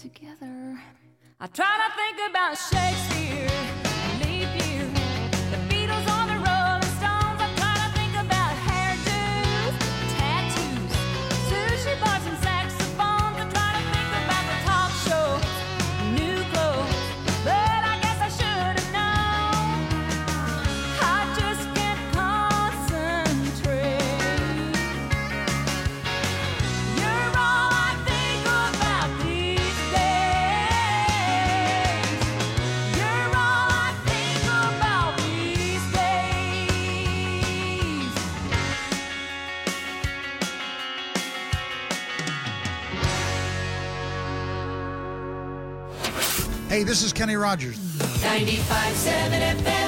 together. I try to think about Shakespeare, leap year, the Beatles or the Rolling Stones. I try to think about hairdos, tattoos, sushi bars and saxophones. I try to think about the talk shows, new clothes, but I guess I should have known. I just can't concentrate. You're all I think about these days. You're all I think about these days. Hey, this is Kenny Rogers. 95.7 FM.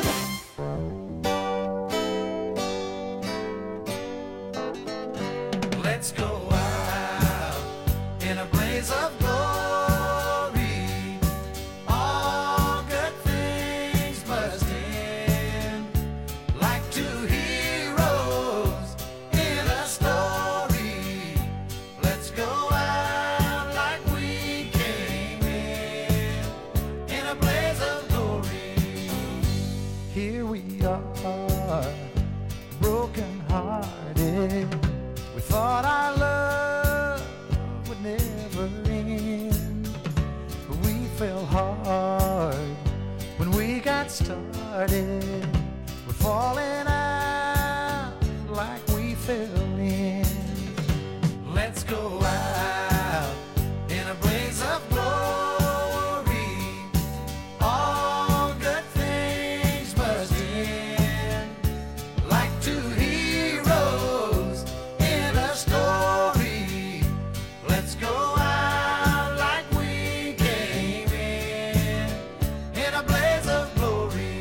Let's go out in a blaze of glory. All good things must end, like two heroes in a story. Let's go out like we came in a blaze of glory. Here we are, broken hearted. We thought our love would never end, but we fell hard when we got started. We're falling out like we fell in. Let's go out in a blaze of glory. All good things must end, like two heroes in a story. Let's go out like we came in a blaze of glory.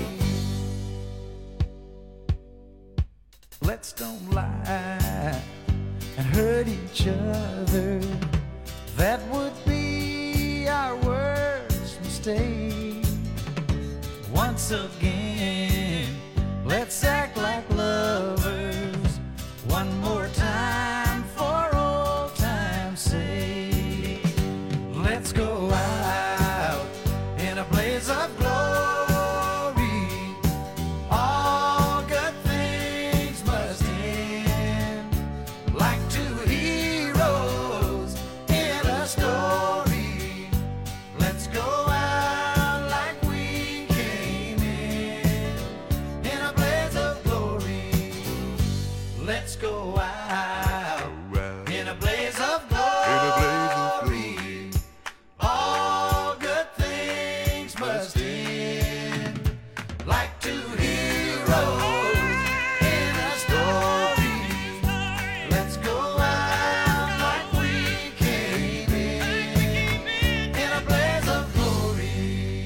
Let's don't lie and hurt each other. That would be our worst mistake. Once again, let's act like lovers. One more time for old time's sake. Let's go out in a blaze of glory. All good things must end, like two heroes in a story. Let's go out like we came in a blaze of glory. Let's go out in a blaze of glory. All good things must end, like two heroes in a story. Let's go out like we came in a blaze of glory.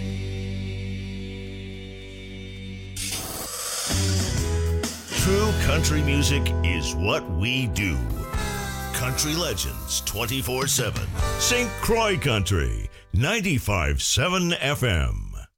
True country music is what we do. Country Legends 24/7. St. Croix Country 95.7 FM.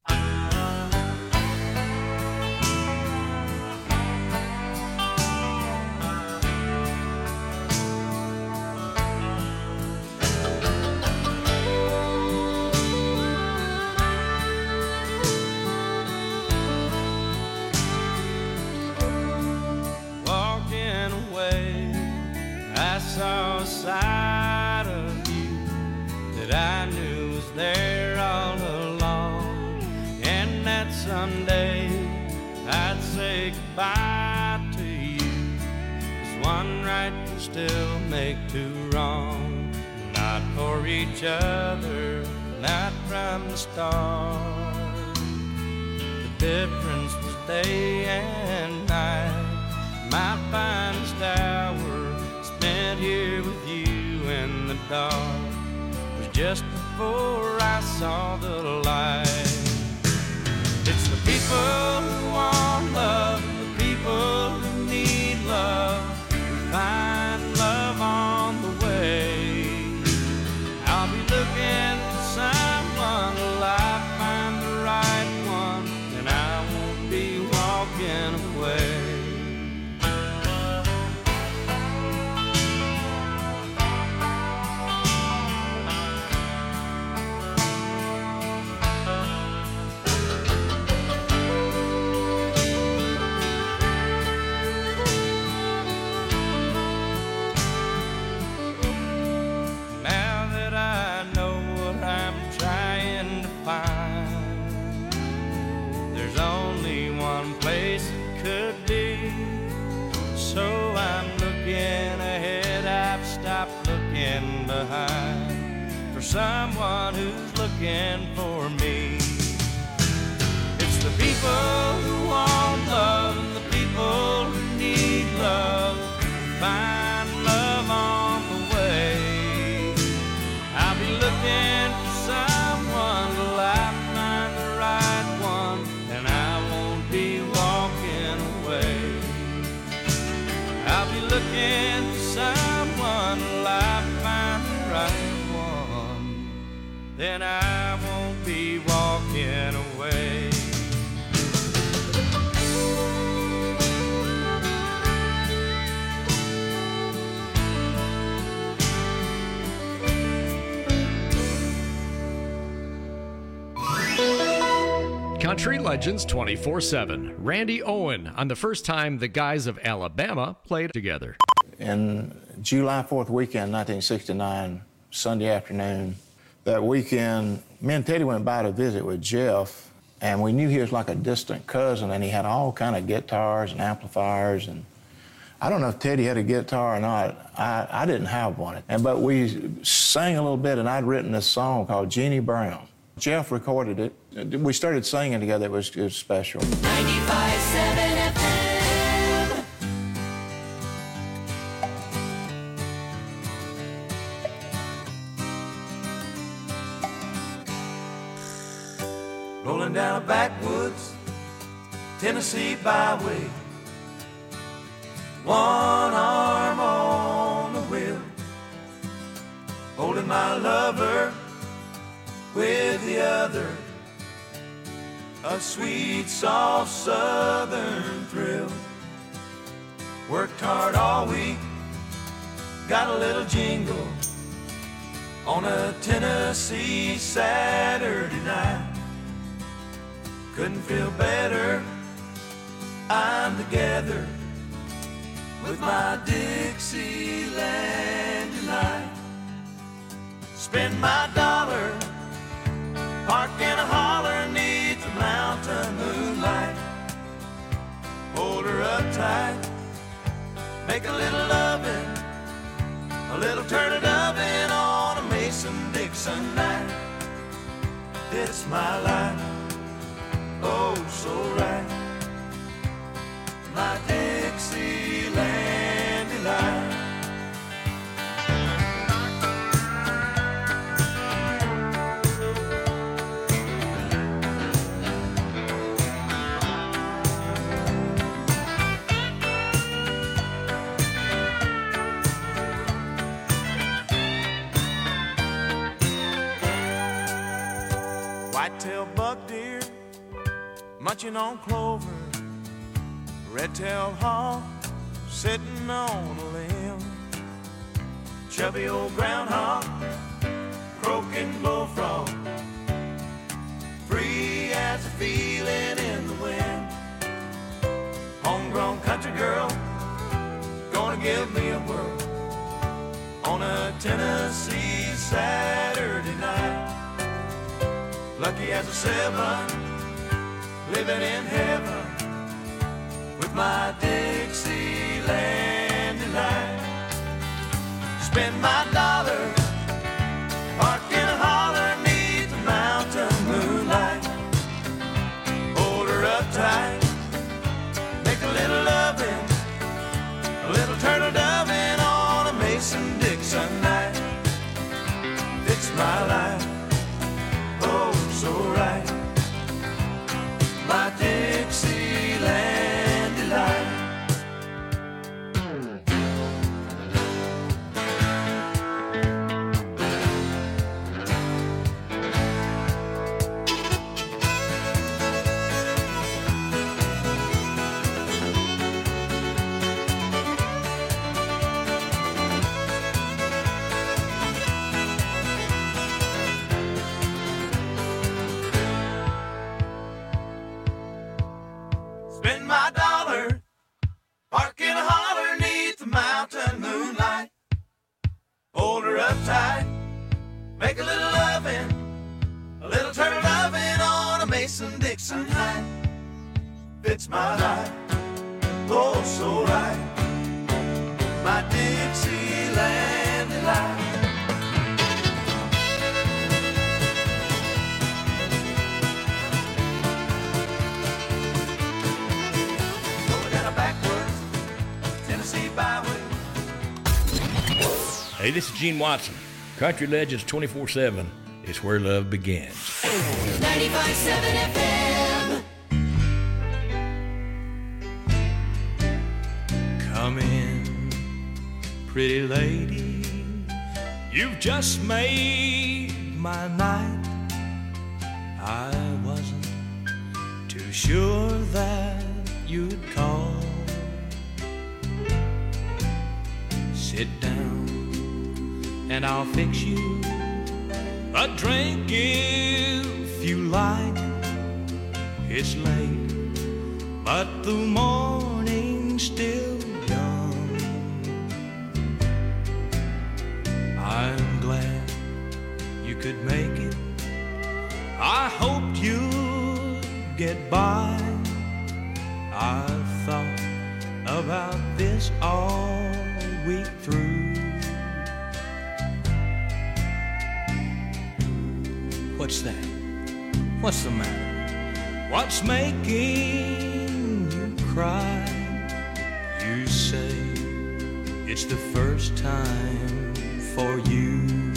Walking away, I saw a side of you that I knew was there all along. And that someday I'd say goodbye to you, 'cause one right can still make two wrong. Not for each other, not from the start. The difference was day and night. My finest hour spent here with you in the dark was just before I saw the light. It's the people who want love, the people who need love, who find love on the way. I'll be looking for someone till I find the right one, and I won't be walking away. lagging behind for someone who's looking for me. It's the people who want love and the people who need love. Find love on the way. I'll be looking for someone till I find the right one, and I won't be walking away. I'll be looking for someone till I find the right one, then I won't be walking away. Country Legends 24/7. Randy Owen on the first time the guys of Alabama played together. In July 4th weekend, 1969, Sunday afternoon, that weekend, me and Teddy went by to visit with Jeff, and we knew he was like a distant cousin, and he had all kind of guitars and amplifiers, and I don't know if Teddy had a guitar or not. I didn't have one. But we sang a little bit, and I'd written this song called Jeannie Brown. Jeff recorded it. We started singing together. It was special. 95.7 FM. Rolling down a backwoods Tennessee byway, one arm on the wheel, holding my lover with the other, a sweet, soft southern thrill. Worked hard all week, got a little jingle on a Tennessee Saturday night. Couldn't feel better, I'm together with my Dixieland delight. Spend my dollar, park in a holler neath the mountain moonlight. Hold her up tight, make a little lovin', a little turtle oven on a Mason-Dixon night. It's my life, oh so right, my Dixieland delight. White-tailed buck deer munching on clover, red-tailed hawk sitting on a limb, chubby old groundhog croaking bullfrog, free as a feeling in the wind. Homegrown country girl gonna give me a whirl on a Tennessee Saturday night. Lucky as a seven, living in heaven with my Dixieland delight. Spend my dollar, park in a holler neath the mountain moonlight. Hold her up tight, make a little lovin', a little turtle dovin' on a Mason-Dixon night. It's my life, oh so right, my Dixieland delight. Spend my dollar, park in a holler neath the mountain moonlight. Hold her up tight, make a little lovin', a little turtle lovin' on a Mason-Dixon night. Fits my life, oh so right, my Dixieland delight. Hey, this is Gene Watson. Country Legends 24/7 is where love begins. 95.7 FM. Come in, pretty lady. You've just made my night. I wasn't too sure that you'd call. Sit down and I'll fix you a drink if you like. It's late, but the morning's still young. I'm glad you could make it. I hoped you'd get by. I've thought about this all week through. What's that? What's the matter? What's making you cry? You say it's the first time for you.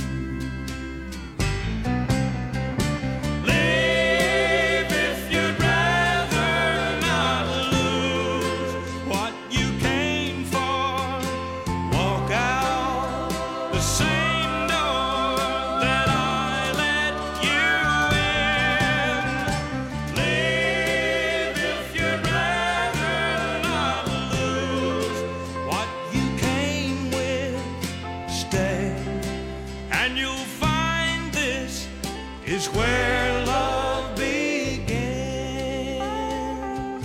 Leave if you'd rather not lose what you came for. Walk out the same door that I let you in. Leave if you'd rather not lose what you came with. Stay, and you'll find this is where love begins.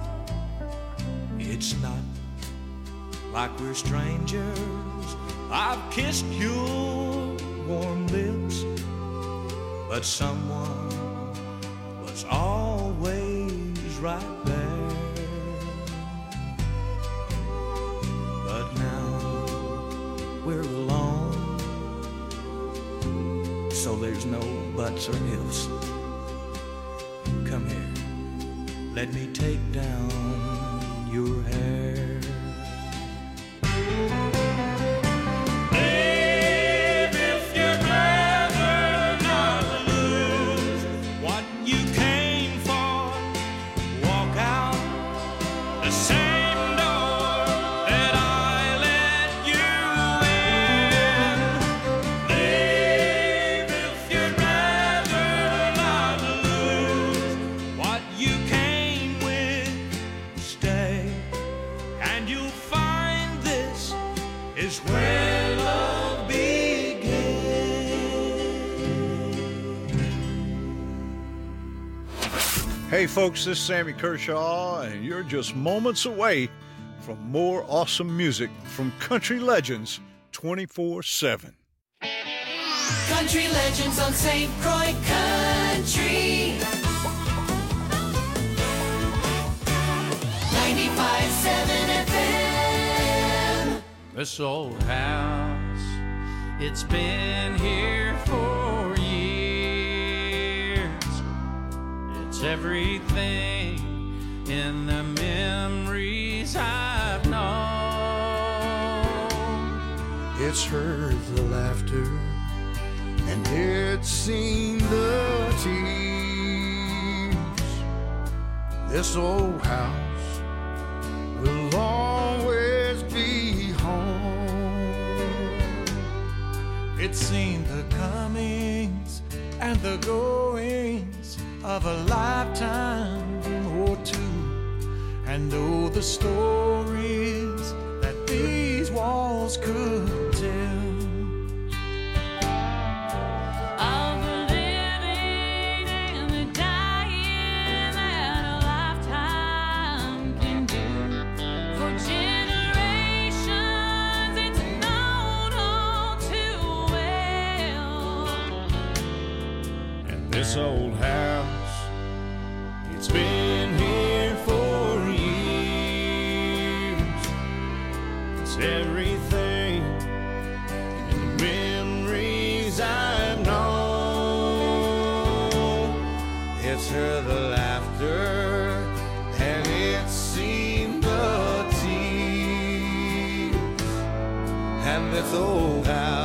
It's not like we're strangers. I've kissed your warm lips, but someone was always right there. But now we're alone, so there's no buts or ifs. Come here, let me take down your hair. Leave if you'd rather not lose what you came for. Walk out the same door that I let you in. Leave if you'd rather not lose what you came with. Stay, and you'll find this is where love begins. Hey folks, this is Sammy Kershaw, and you're just moments away from more awesome music from Country Legends 24/7. Country Legends on St. Croix Country. 95.7 FM. This old house, it's been here for years. It's everything in the memories I've known. It's heard the laughter and it's seen the tears. This old house will always be home. It's seen the comings and the goings of a lifetime or two, and oh, the stories that these walls could tell. Of the living and the dying that a lifetime can do. For generations, it's known all too well. And this old house, it's been here for years. It's everything in the memories I've known. It's heard the laughter and it's seen the tears. And this old house,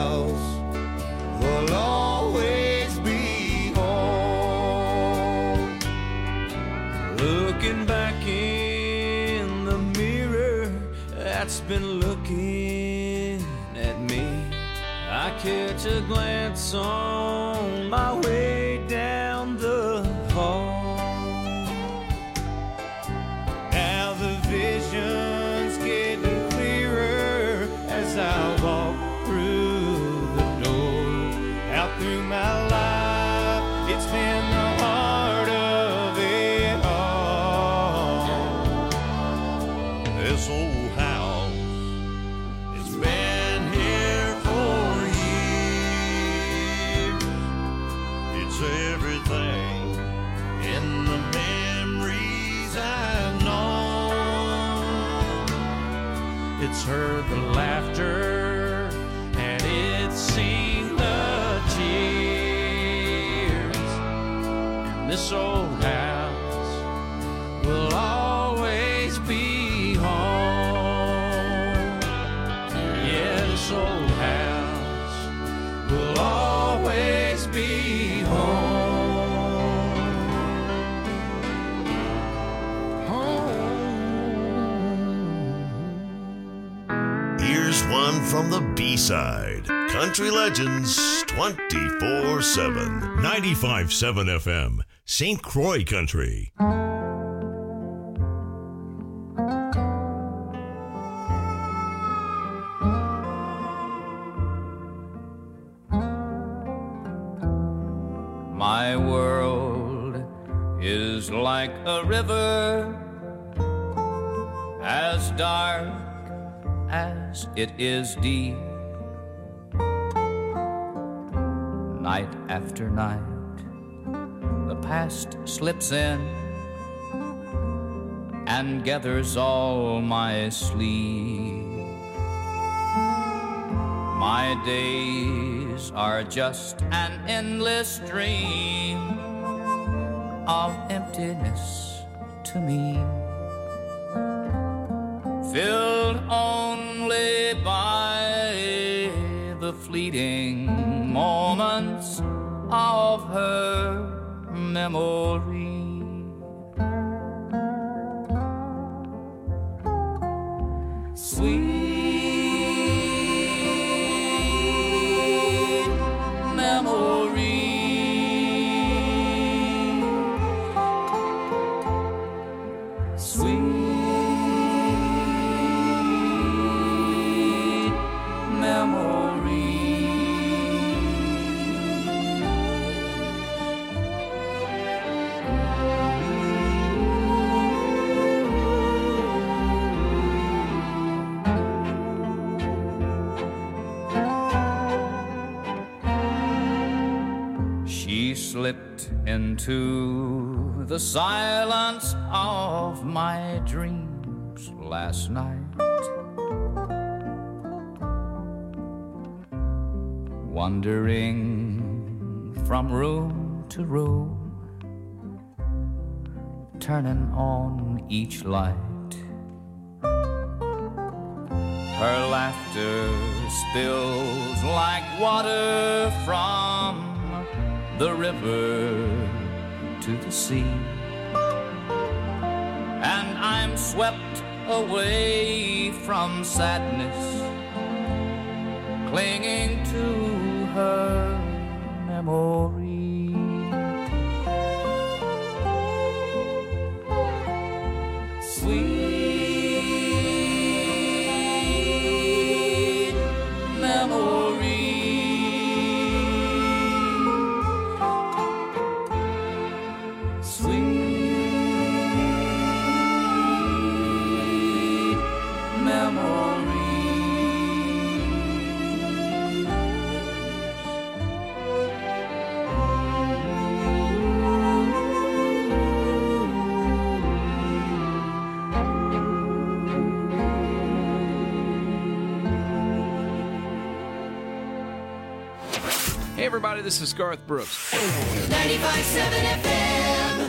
been looking at me. I catch a glance on my way down the hall. Now the vision's getting clearer as I walk through the door. Out through my life, it's been the heart of it all. This old house, it's been here for years. It's everything in the memories I've known. It's heard the laughter and it's seen the tears. And this old house will always be home. Yeah, this old house will always be home. Here's one from the B-side. Country Legends 24/7. 95.7 FM. St. Croix Country. My world is like a river, as dark as it is deep. Night after night, the past slips in and gathers all my sleep. My days are just an endless stream of emptiness to me, filled only by the fleeting moments of her memory. Sweet memory, sweet memory. She slipped into the silence of my dreams last night, wandering from room to room, turning on each light. Her laughter spills like water from the river to the sea, and I'm swept away from sadness, clinging to her memory. Sweet memory, sweet memory. Hey, everybody, this is Garth Brooks. 95.7 FM.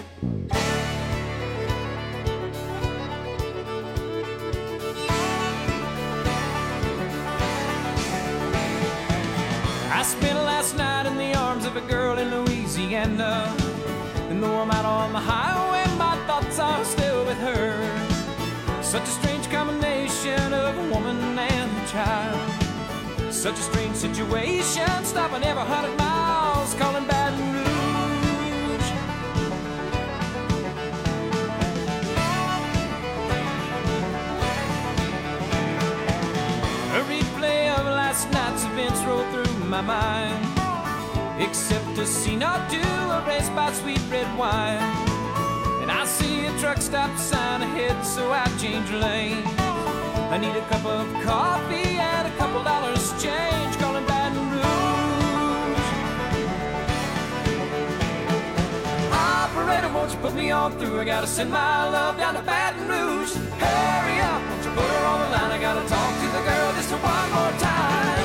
I spent last night in the arms of a girl in Louisiana, and though I'm out on the highway, my thoughts are still with her. Such a strange combination of a woman and a child. Such a strange situation, stopping every 100 miles, calling Baton Rouge. A replay of last night's events roll through my mind, except a scene or two erased by sweet red wine. And I see a truck stop sign ahead, so I change lane. I need a cup of coffee and a couple dollars change, calling Baton Rouge. Operator, won't you put me on through? I gotta send my love down to Baton Rouge. Hurry up, won't you put her on the line? I gotta talk to the girl just one more time.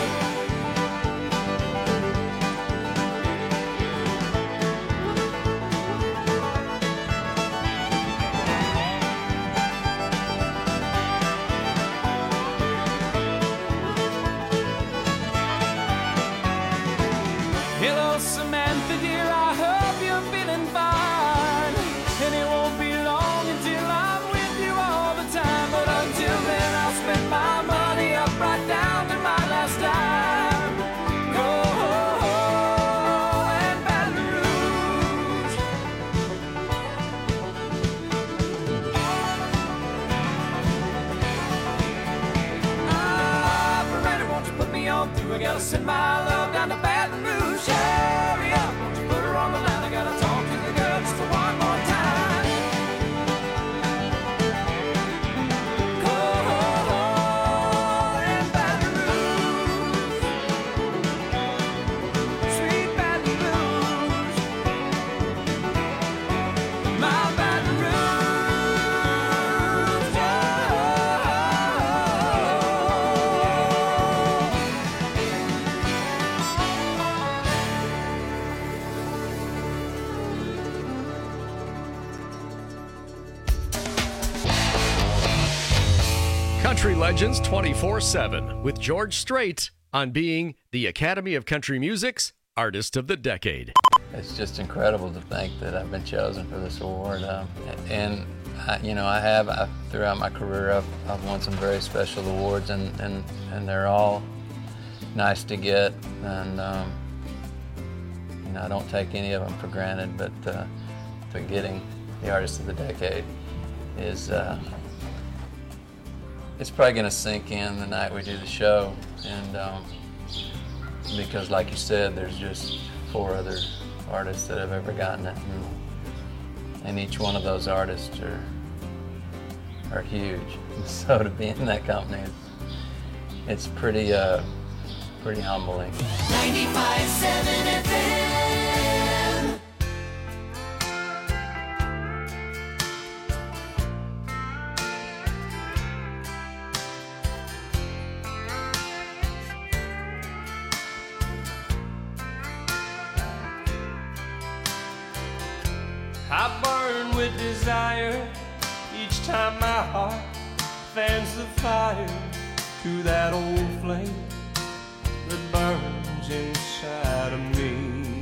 Hello, Samantha, dear, I hope you're feeling fine. And it won't be long until I'm with you all the time. But until then, I'll spend my money up right down to my last dime. Oh, and Baton Rouge. Operator, won't you put me on through? I gotta send my love down to Baton Rouge. Hurry up, won't you put her on the line? I gotta talk to the girl just one more time. Oh, and Baton Rouge, sweet Baton Rouge, my Baton Rouge. Country Legends 24/7 with George Strait on being the Academy of Country Music's Artist of the Decade. It's just incredible to think that I've been chosen for this award. And throughout my career, I've won some very special awards, and they're all nice to get. And I don't take any of them for granted. But getting the Artist of the Decade is it's probably going to sink in the night we do the show, and because, like you said, there's just 4 other artists that have ever gotten it, and each one of those artists are huge. And so to be in that company, it's pretty humbling. 95.7 FM. I burn with desire each time my heart fans the fire to that old flame that burns inside of me.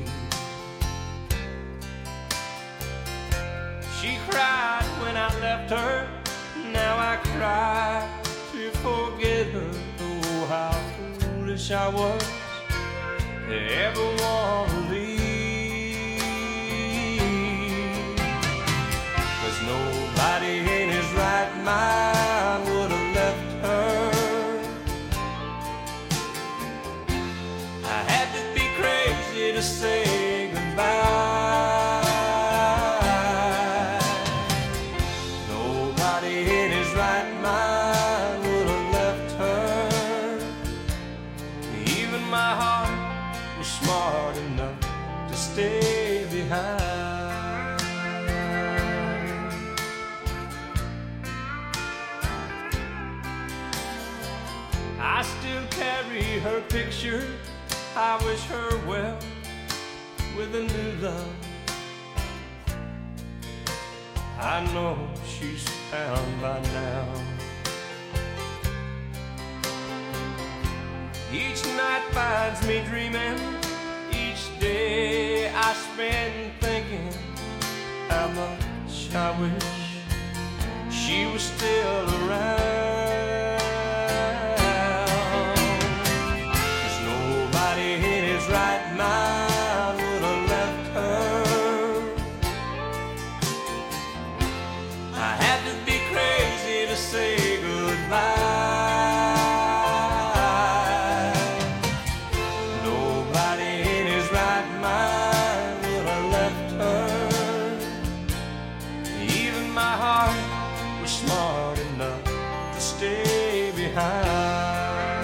She cried when I left her, now I cry to forget her. Oh, how foolish I was to ever want to leave. Nobody in his right mind would have left her. I had to be crazy to say goodbye. Nobody in his right mind would have left her. Even my heart was smart enough to stay behind. I still carry her picture, I wish her well with a new love. I know she's found by now. Each night finds me dreaming, each day I spend thinking how much I wish she was still around. 'Cause nobody in his right mind would have left her. I had to be crazy to say goodbye. Nobody in his right mind would have left her. Even my heart was smart enough to stay behind.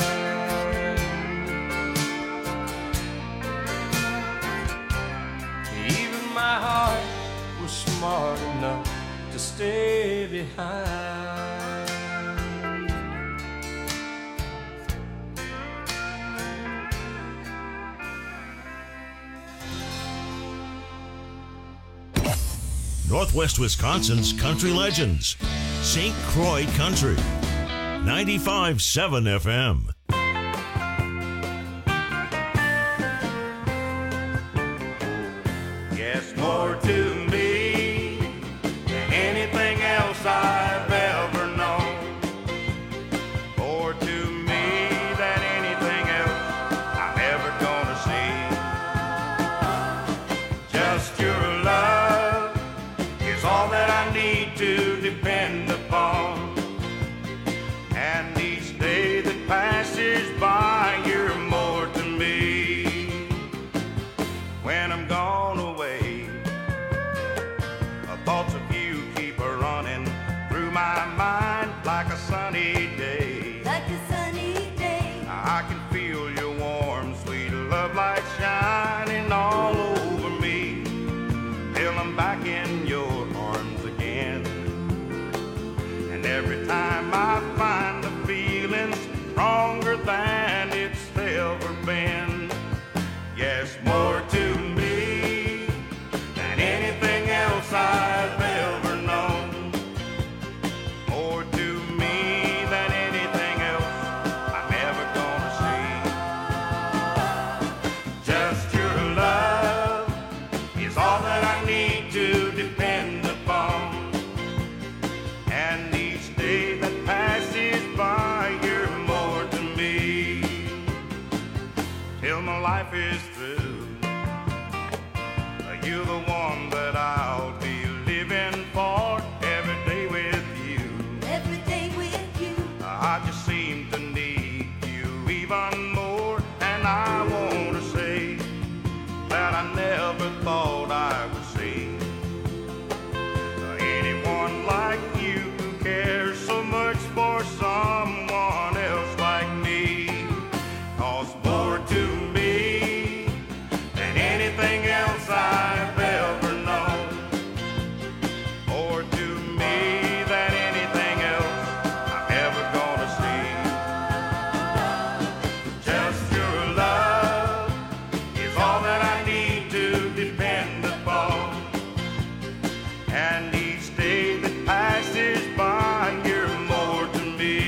Even my heart was smart enough to stay behind. Northwest Wisconsin's Country Legends, St. Croix Country, 95.7 FM. Yes, more to me than anything else I've ever known. More to me than anything else I'm ever gonna see. Just your love is all that I need to depend upon. And each day that passes by, you're more to me. When I'm gone away, thoughts of you keep running through my mind like a sunny day. Like a sunny day. I can feel your warm, sweet love light shining all over me, till I'm back in your arms again. And every time I find the feeling stronger than it's ever been. Yes, more to me than anything else I've ever known. More to me than anything else I'm ever gonna see. Just your love is all that I need to depend upon. And each day that passes by, you're more to me. Till my life is through, you're the one that I'll be living for every day with you. Every day with you. I just seem to need you even more, and I want to say that I never thought I would see anyone like you who cares so much for someone else like me. 'Cause more to me than anything else I've ever known. More to me than anything else I'm ever gonna see. Just your love is all that I need to depend upon. And each day that passes by, you're more to me.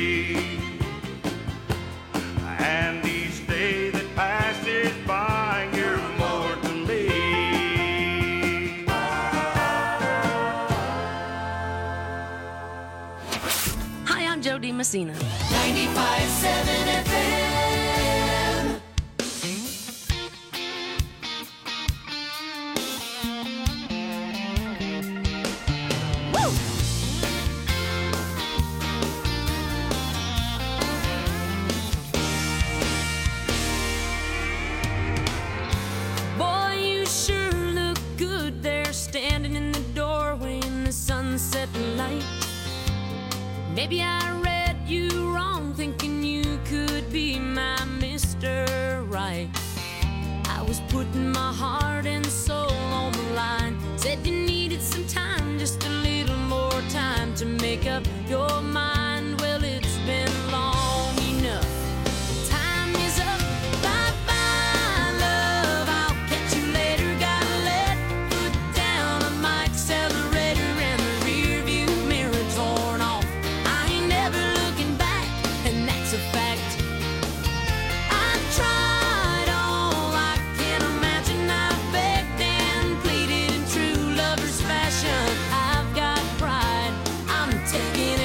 And each day that passes by, you're more to me. Hi, I'm Jody Messina. 95.7 FM. Woo! Boy, you sure look good there, standing in the doorway in the sunset light. Maybe I read you wrong, thinking you could be my Mr. Right. I was putting my heart and soul on the line. Said you needed some time, just a little more time to make up your mind. Well, it's been long enough. Time is up. Bye-bye, love. I'll catch you later. Gotta let foot down on my accelerator and the rear view mirror torn off. I ain't never looking back, and that's a fact. I tried all I can imagine. I begged and pleaded in true lover's fashion. I've got pride. I'm taking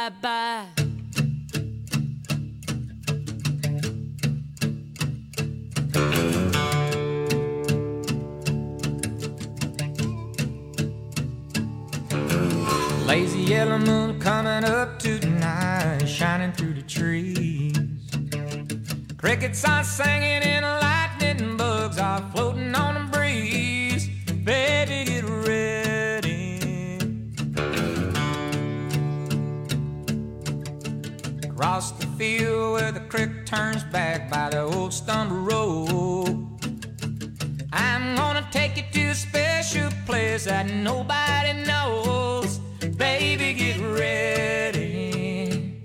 bye-bye. Lazy yellow moon coming up tonight, shining through the trees. Crickets are singing and lightning bugs are floating on the breeze. Baby, get ready. Across the field where the creek turns back by the old stumble road, I'm gonna take you to a special place that nobody knows. Baby, get ready.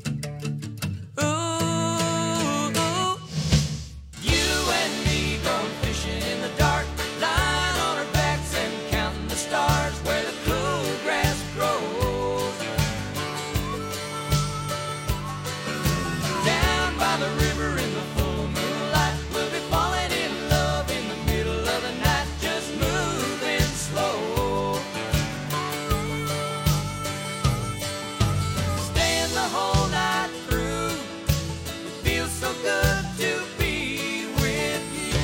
Ooh, you and me going fishing in the dark, lying on our backs and counting the stars where the cool grass grows. Down by the river in the full moonlight, we'll be falling in love in the middle of the night, just moving slow. The whole night through, it feels so good to be with you.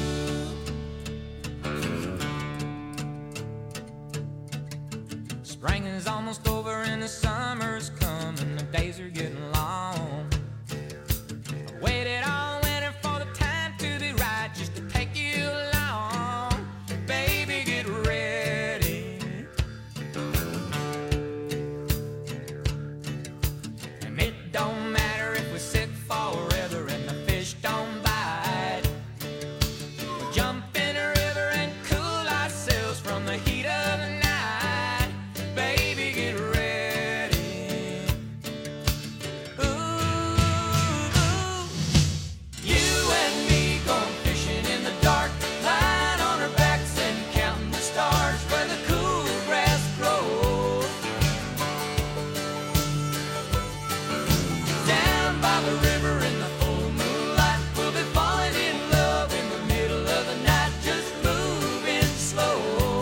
Spring is almost over and the summer's coming, the days are getting long. I waited all winter for the time to be right, just to take you along. Baby, get ready. Don't matter if we're sick forever and the fish don't bite. We'll jump in a river and cool ourselves from the heat of the night. Baby, get ready. Ooh, you and me going fishing in the dark, lying on our backs and counting the stars where the cool grass grows. Down by the river in the full moonlight, we'll be falling in love in the middle of the night, just moving slow.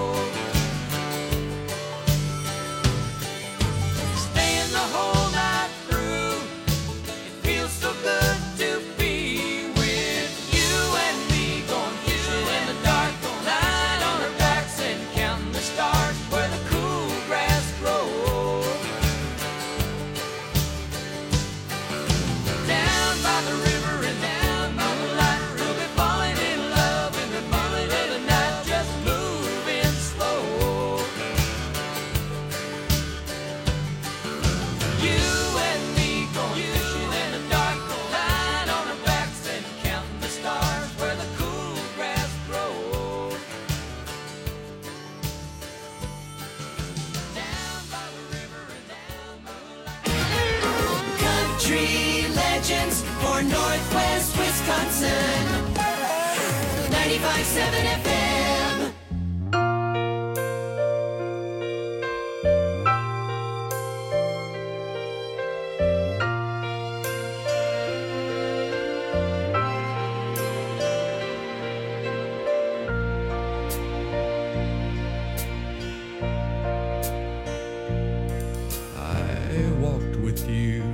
Staying the whole night through, it feels so good to be with you and me going fishing in the dark, lying on our backs and counting the stars where the cool grass grows. Down by the river and down by the light, we'll be falling in love in the middle of the night, just moving slow. You and me going fishing in the dark, lying on our backs and counting the stars where the cool grass grows. Down by the river and down by the light. Country legends for Northwest Wisconsin. 95.7 FM. I walked with you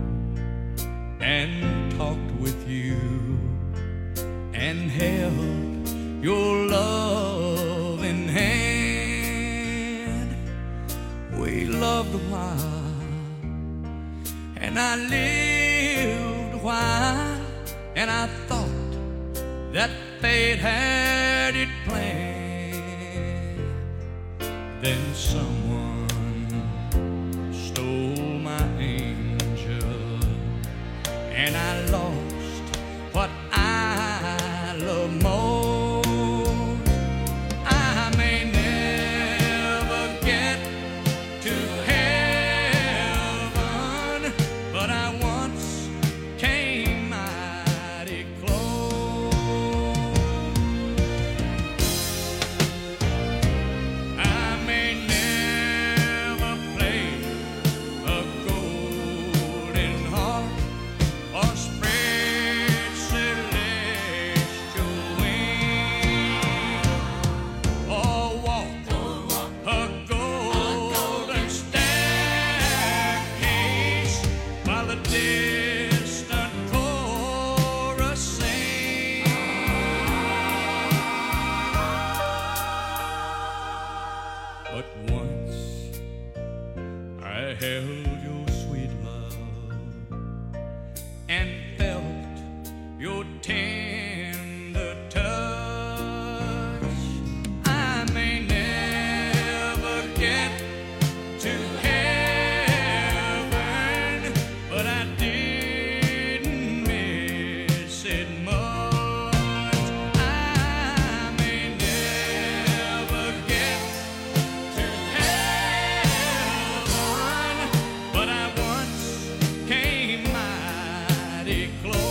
and talked with you and held your loving hand. We loved a while and I lived a while, and I thought that fate had it planned. Then someone stole my angel, and I lost what I love most. I may never get to heaven, but I once came mighty close. I may never play a golden harp or spread and felt your tender touch. I may never get to heaven, but I didn't miss it much. I may never get to heaven, but I once came mighty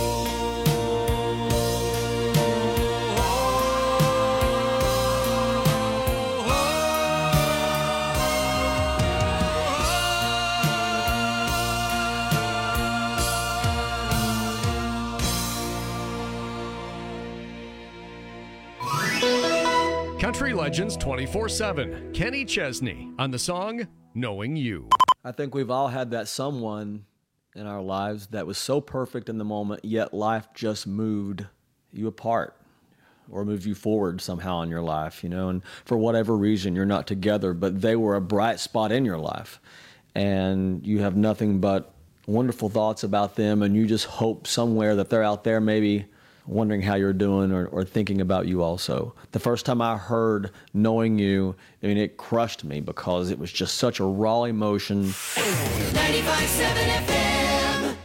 Country Legends 24/7. Kenny Chesney on the song Knowing You. I think we've all had that someone in our lives that was so perfect in the moment, yet life just moved you apart or moved you forward somehow in your life, you know, and for whatever reason you're not together, but they were a bright spot in your life. And you have nothing but wonderful thoughts about them, and you just hope somewhere that they're out there maybe wondering how you're doing or thinking about you also. The first time I heard Knowing You, I mean, it crushed me because it was just such a raw emotion. 95.7 FM.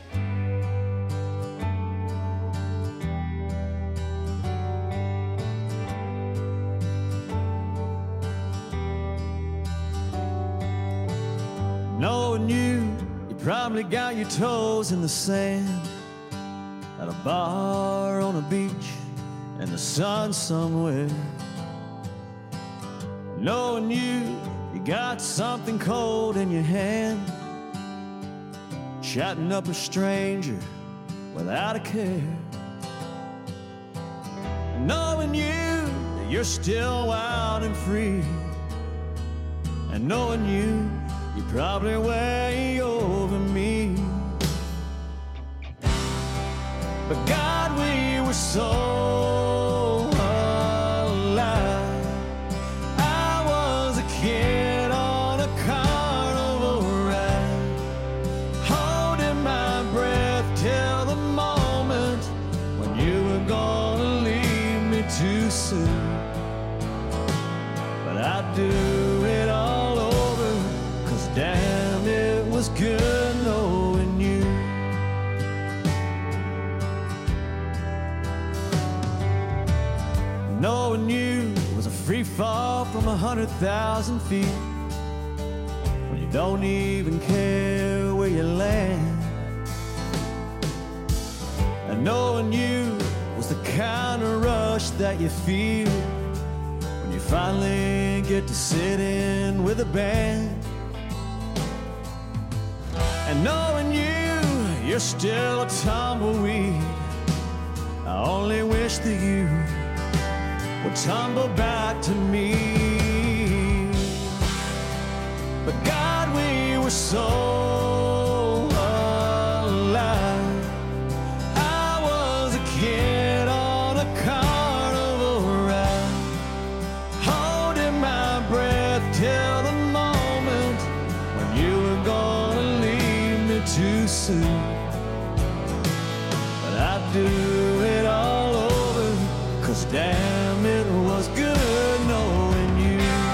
Knowing you, you probably got your toes in the sand at a bar on a beach in the sun somewhere. Knowing you, you got something cold in your hand, chatting up a stranger without a care. Knowing you, that you're still wild and free, and knowing you, you're probably way over me. But God, we were so alive. I was a kid on a carnival ride, holding my breath till the moment when you were gonna leave me too soon. But I'd do it all over, 'cause damn, it was good knowing you. Knowing you was a free fall from 100,000 feet, when you don't even care where you land. And knowing you was the kind of rush that you feel when you finally get to sit in with a band. And knowing you, you're still a tumbleweed. I only wish that you would tumble back to me. But God, we were so alive. I was a kid on a carnival ride, holding my breath till the moment when you were gonna leave me too soon. But I'd do it all over, 'cause damn, it was good knowing you.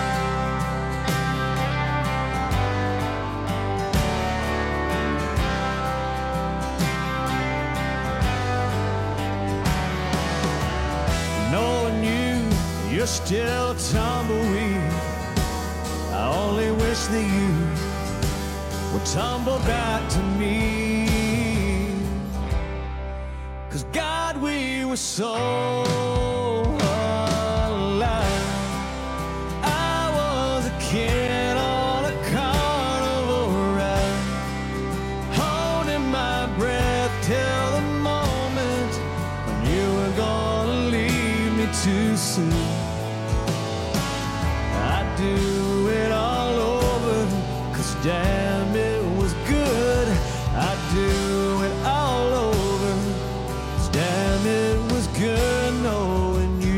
Knowing you, you're still a tumbleweed. I only wish that you would tumble back to me. 'Cause God, we were so alive. I was a kid on a carnival ride, holding my breath till the moment when you were gonna leave me too soon. I'd do it all over, 'cause damn, it was good. I'd do it all over, 'cause damn, it was good knowing you.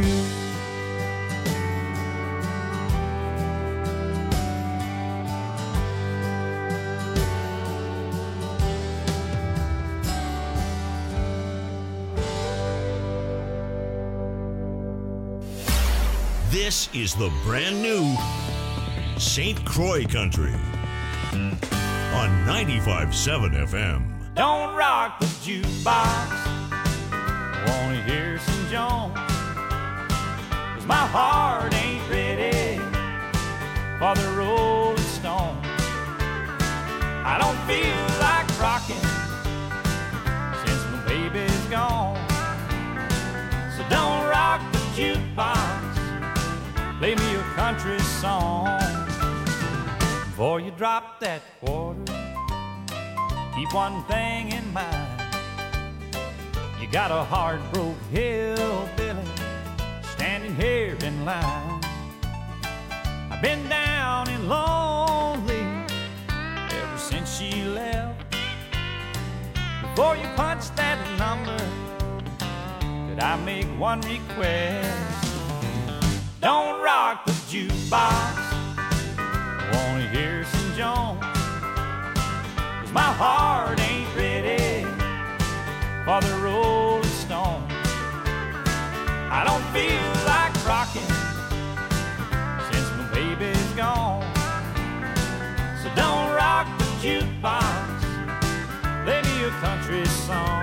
This is the brand new St. Croix Country on 95.7 FM. Don't rock the jukebox, I wanna hear some Jones, 'cause my heart ain't ready for the Rolling Stones. I don't feel like rocking since my baby's gone. So don't rock the jukebox, play me a country song. Before you drop that quarter, keep one thing in mind. You got a heart-broke hillbilly standing here in line. I've been down and lonely ever since she left. Before you punch that number, could I make one request? Don't rock the jukebox, I wanna hear some Jones, 'cause my heart ain't ready for the Rolling Stones. I don't feel like rocking since my baby's gone. So don't rock the jukebox, play me a country song.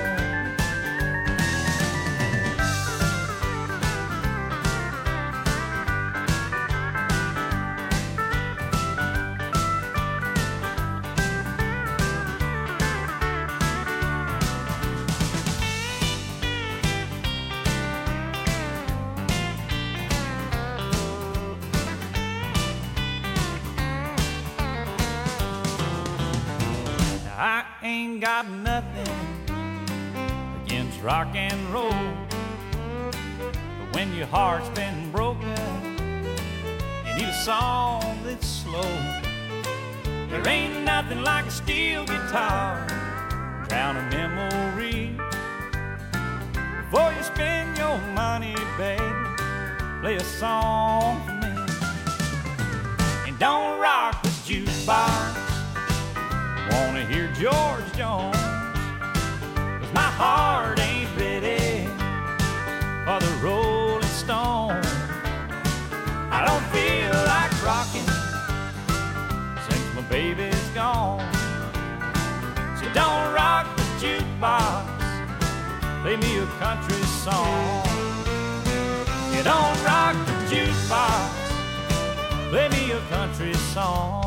I ain't got nothing against rock and roll, but when your heart's been broken, you need a song that's slow. There ain't nothing like a steel guitar, drown a memory. Before you spend your money, baby, play a song for me. And don't rock the jukebox, wanna hear George Jones, 'cause my heart ain't ready for the Rolling Stones. I don't feel like rocking since my baby's gone. So don't rock the jukebox, play me a country song. You don't rock the jukebox, play me a country song.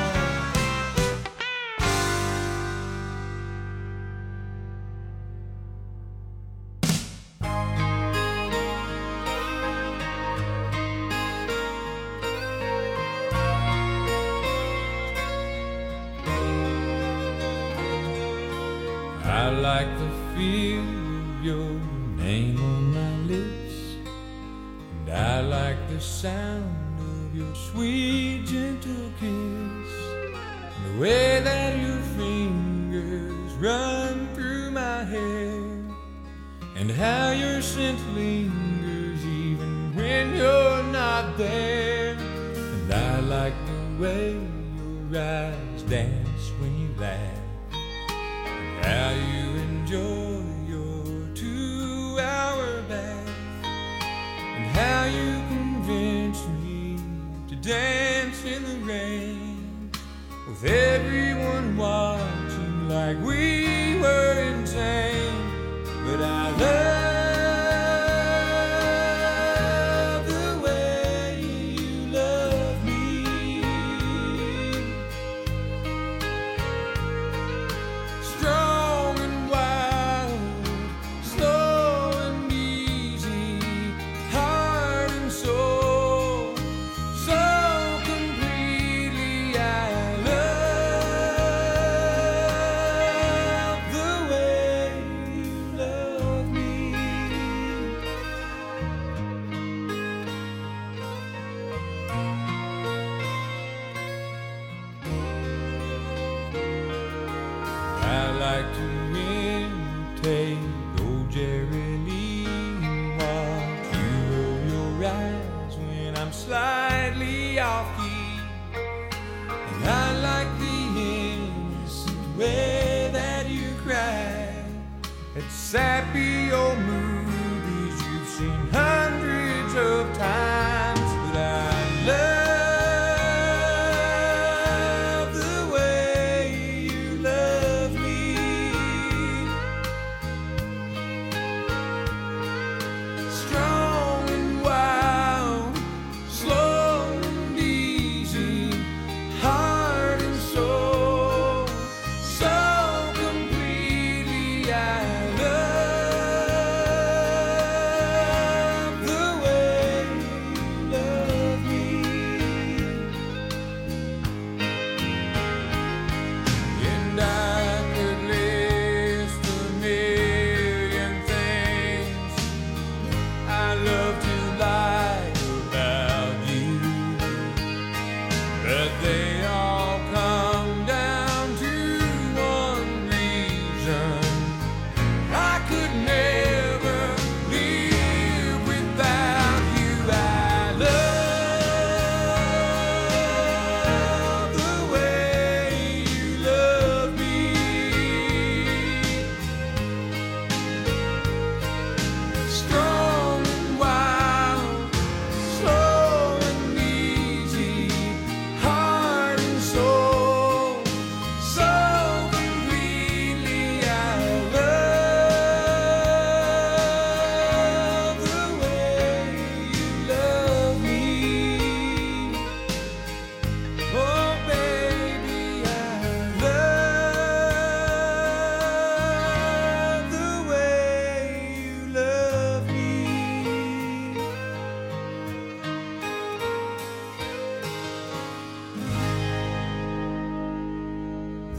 I like the feel of your name on my lips, and I like the sound of your sweet, gentle kiss, and the way that your fingers run through my hair, and how your scent lingers even when you're not there. And I like the way your eyes dance when you laugh, how you enjoy your 2-hour bath, and how you convince me to dance in the rain, with everyone watching like we were insane. But I love the way you love me. Strong and wild, slow and easy, heart and soul, so completely. I love the way you love me. I like to imitate old Jerry Lee, watch you roll your eyes when I'm slightly off key, and I like the innocent way that you cry at sappy old movies you've seen hundreds of times.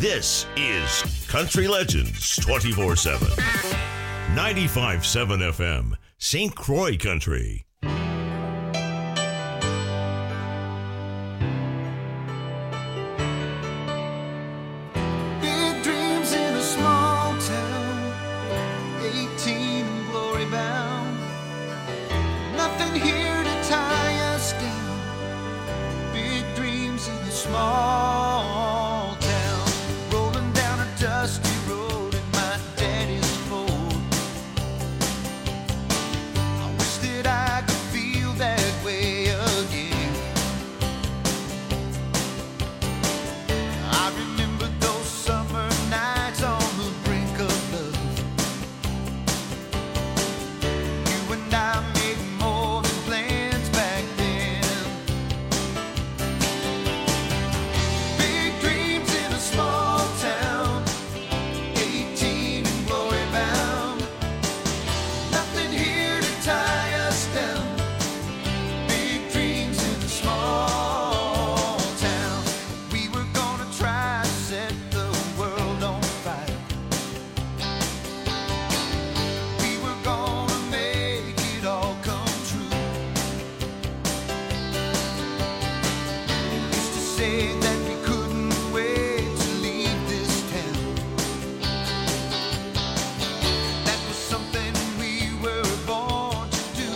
This is Country Legends 24/7. 95.7 FM, St. Croix Country. Big dreams in a small town, 18 and glory bound. Nothing here to tie us down. Big dreams in a small town, rolling down a dusty road in my daddy's Ford. I wish that I could feel that way again. I remember those summer nights on the brink of love. You and I made more than plans back then. Big dreams in a small town, 18 and glory bound. Nothing here to tie us down. Big dreams in a small town. We were gonna try to set the world on fire. We were gonna make it all come true. Used to say that we couldn't wait to leave this town. That was something we were born to do.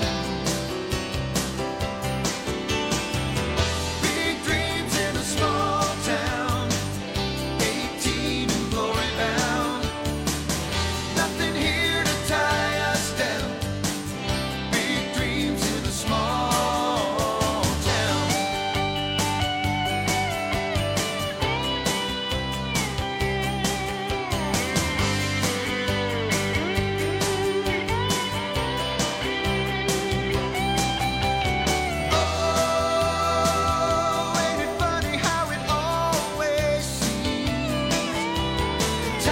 Big dreams in a small town, 18 and glory bound. Nothing here to tie us down. Big dreams in a small town. Oh, ain't it funny how it always seems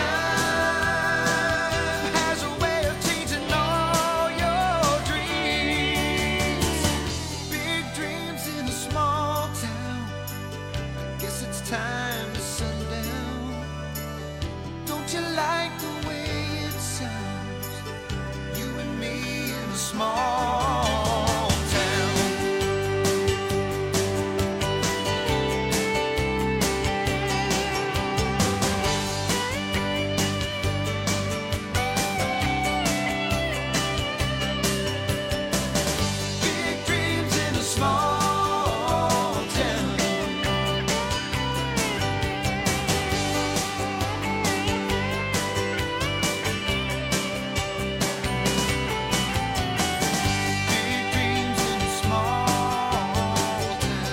time has a way of changing all your dreams. Big dreams in a small town. Guess it's time to settle down. Don't you like the way it sounds? You and me in a small town. Big dreams in a small town. Big dreams in a small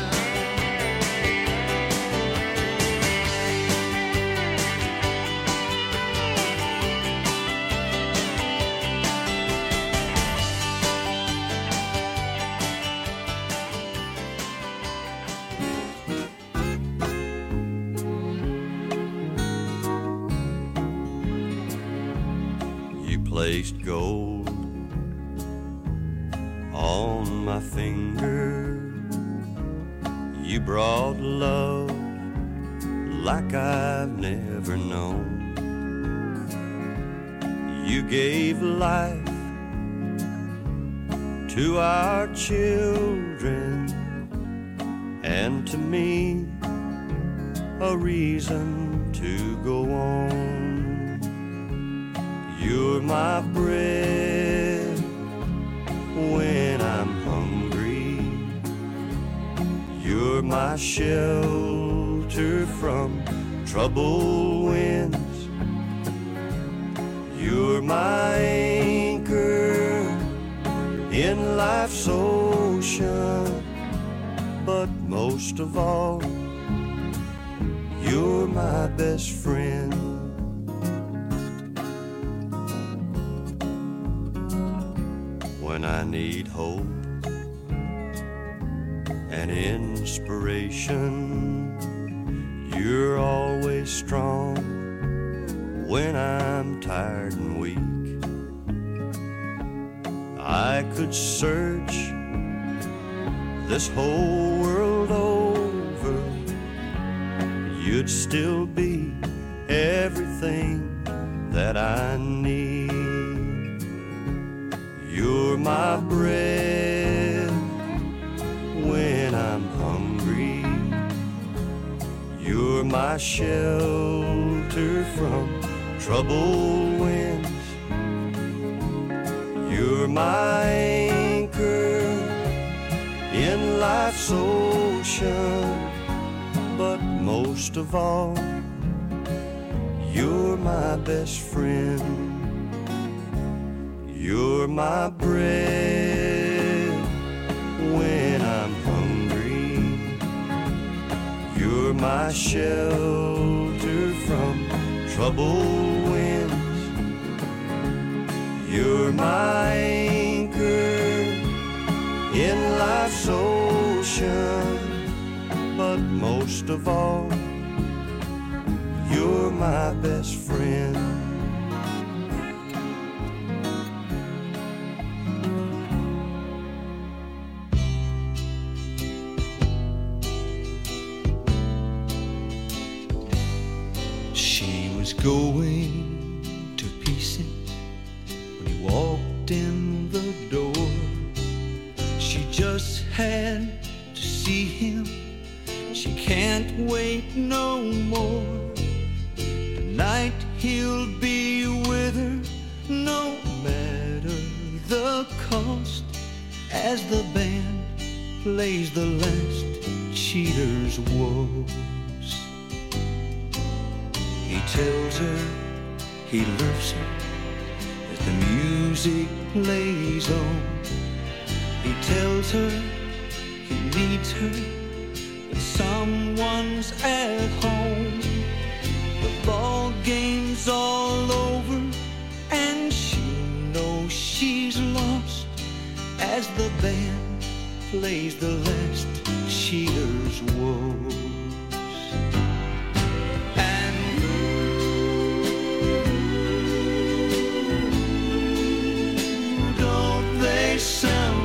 You placed gold on my finger. You brought love like I've never known. You gave life to our children and to me a reason to go on. You're my bread when I'm hungry. You're my shelter from troubled winds. You're my anchor in life's ocean. But most of all, you're my best friend. When I need hope and inspiration, you're always strong when I'm tired and weak. I could search this whole world over, you'd still be everything that I need. You're my bread when I'm hungry. You're my shelter from troubled winds. You're my anchor in life's ocean. But most of all, you're my best friend. You're my bread when I'm hungry. You're my shelter from troubled winds. You're my anchor in life's ocean. But most of all, you're my best friend. She was going to pieces when he walked in the door. She just had to see him. She can't wait no more. Tonight he'll be with her, no matter the cost, as the band plays the last cheater's woes. He tells her he loves her as the music plays on. He tells her he needs her, someone's at home. The ball game's all over and she knows she's lost as the band plays the last cheater's woes. And don't they sound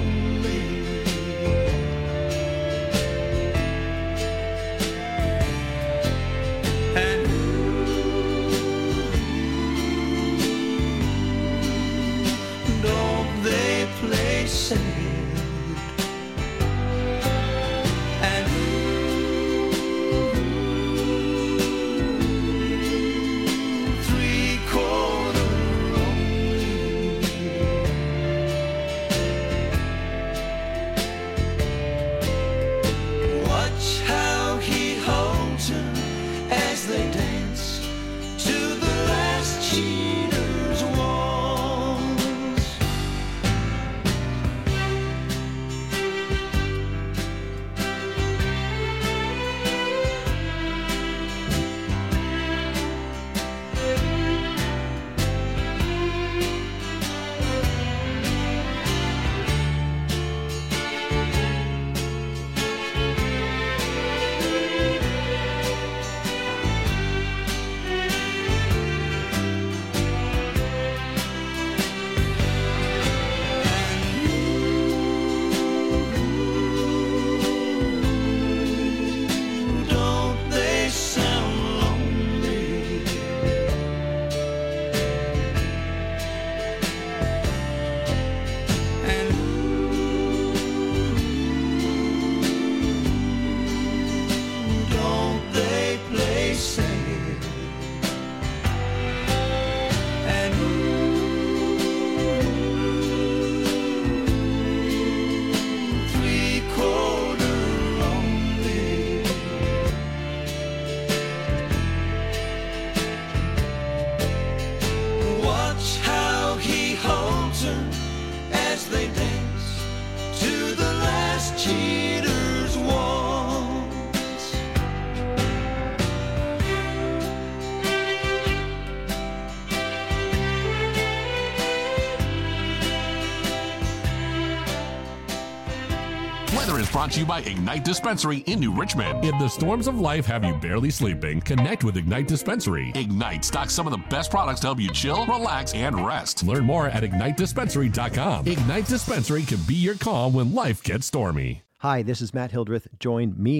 Weather is brought to you by Ignite Dispensary in New Richmond. If the storms of life have you barely sleeping, connect with Ignite Dispensary. Ignite stocks some of the best products to help you chill, relax, and rest. Learn more at IgniteDispensary.com. Ignite Dispensary can be your call when life gets stormy. Hi, this is Matt Hildreth. Join me